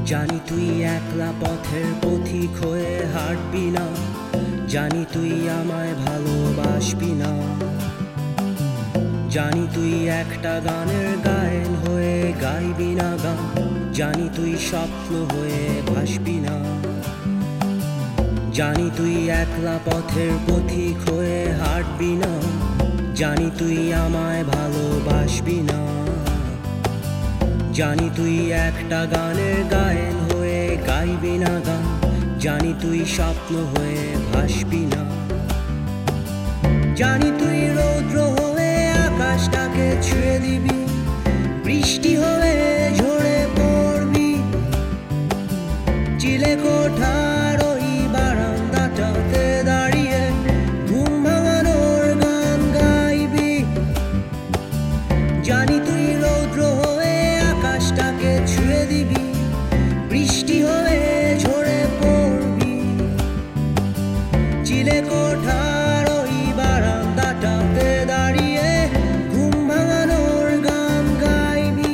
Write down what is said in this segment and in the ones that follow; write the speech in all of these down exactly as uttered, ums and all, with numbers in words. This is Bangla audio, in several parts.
জানি তুই একলা পথের পথিক হয়ে হাঁটবি না, জানি তুই আমায় ভালোবাসবি না। জানি তুই একটা গানের গায়ন হয়ে গাইবি না গান, জানি তুই স্বপ্ন হয়ে ভাসবি না। জানি তুই একলা পথের পথিক হয়ে হাঁটবি না, জানি তুই আমায় ভালোবাসবি না। জানি তুই একটা গানের গায়ন হয়ে গাইবি না গান, জানি তুই স্বপ্ন হয়ে ভাসবি না। জানি তুই রৌদ্র হয়ে আকাশটাকে ছুঁয়ে দিবি, বৃষ্টি হয়ে ঝরে পড়বি। চিলে কোঠার ওই বারান্দাটাতে দাঁড়িয়ে ঘুম ভাঙানোর গান গাইবি। জানি তুই রৌদ্র হয়ে আকাশটাকে ছুঁয়ে দিবি, বৃষ্টি হয়ে ঝরে পড়বি। চিলে কোঠার ওই বারান্দাটাতে দাঁড়িয়ে ঘুম ভাঙানোর গান গাইবি।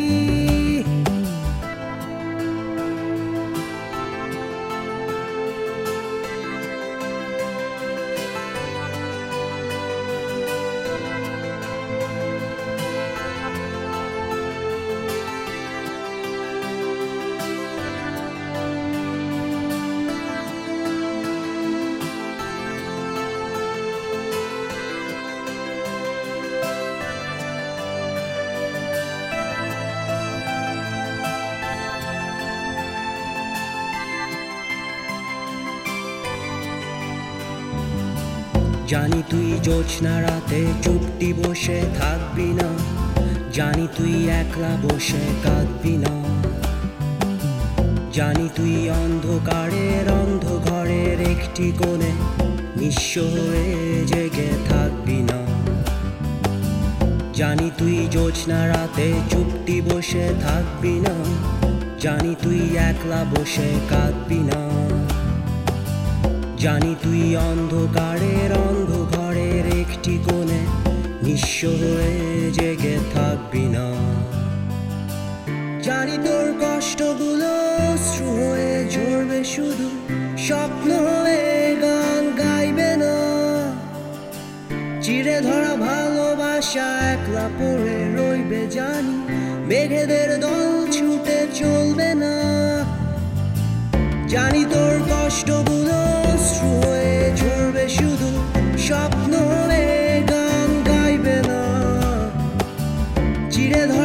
জানি তুই জোছনা রাতে চুপটি বসে থাকবি না, জানি তুই একলা বসে কাঁদবি না। জানি তুই অন্ধকারের অন্ধ ঘরের একটি কোণে নিঃস্ব হয়ে জেগে থাকবি না। জানি তুই জোছনা রাতে চুপটি বসে থাকবি না, জানি তুই একলা বসে কাঁদবি না। জানি তুই অন্ধকারের অন্ধ ঘরের একটি কোণে নিঃস্ব হয়ে জেগে থাকবি না। জানি তোর কষ্টগুলো অশ্রু হয়ে ঝরবে, শুধু স্বপ্ন হয়ে গান গাইবে না। চিরে ধরা ভালোবাসা একলা পড়ে রইবে, জানি মেঘেদের দল ছুটে চলবে না। জানি তোর কষ্টগুলো অশ্রু হয়ে ঝরবে, শুধু স্বপ্ন হয়ে গান গাইবে না। চিরে